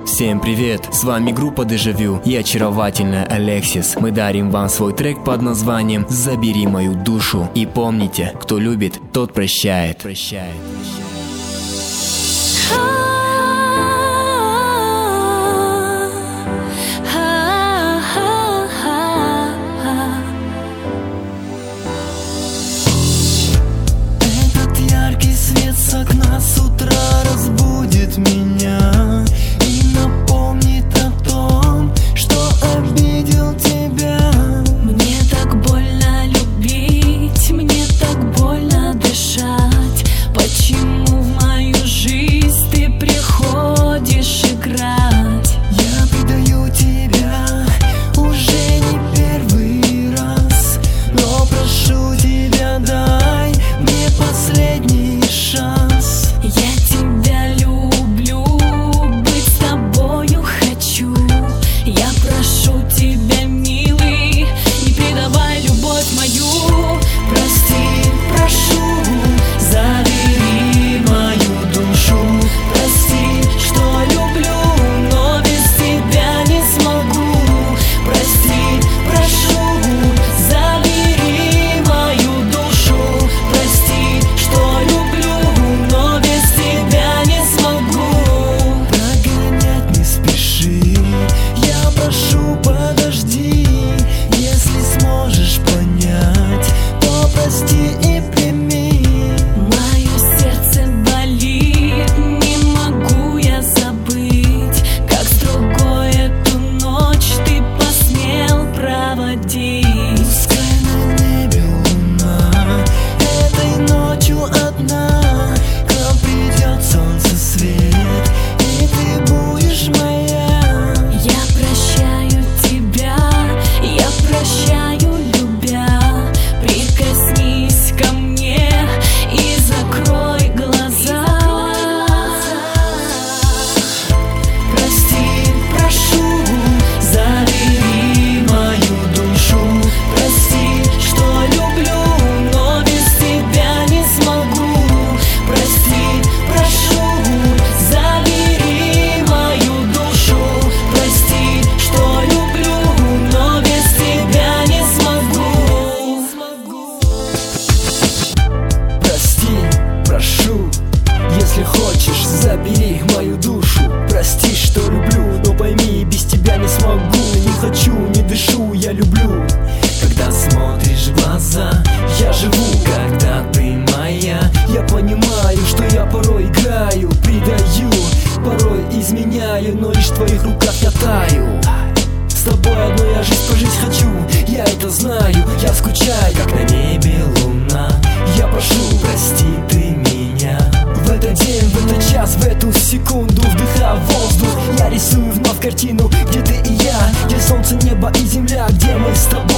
Всем привет, с вами группа Дежавю и очаровательная Алексис. Мы дарим вам свой трек под названием «Забери мою душу». И помните, кто любит, тот прощает. Этот яркий свет с окна с утра разбудит меня и напомнит о том, что обидел тебя. Мне так больно любить, мне так больно дышать. Почему в мою жизнь ты приходишь играть? Я предаю тебя уже не первый раз, но прошу тебя, дай мне последний шанс. Я тебя люблю, быть с тобою хочу. Я прошу тебя, милый, не предавай любовь мою. Прости, прошу, забери мою душу. Прости, что люблю, но без тебя не смогу. Прости, прошу, забери мою душу. Прости, что люблю, но без тебя не смогу. Прогонять не спеши, я прошу, подожди. Если сможешь понять, то прости и прими. Мое сердце болит, не могу я забыть, как с другой эту ночь ты посмел проводить. Пускай на небе луна этой ночью одна, к нам придет солнце свет, и ты будешь моя. Я прощаю тебя, я прощаю, любя. Прикоснись ко мне и закрой глаза. Прости, прошу, забери мою душу. Прости, что люблю, но без тебя не смогу. Прости, прошу, забери мою душу. Прости, что люблю, но без тебя не смогу. Прости, прошу, если хочешь, забери мою душу. Прости, что люблю, но пойми, без тебя не смогу. Не хочу, не дышу, я люблю. Когда смотришь в глаза, я живу, когда ты моя. Я понимаю, что я порой играю, предаю, порой изменяю, но лишь в твоих руках я таю. С тобой одной я жизнь прожить хочу, я это знаю. Я скучаю, как на небе луна. Я прошу, прости ты меня. В этот день, в этот час, в эту секунду, вдыхая воздух, я рисую вновь картину, где ты и я, где солнце, небо и земля, где мы с тобой.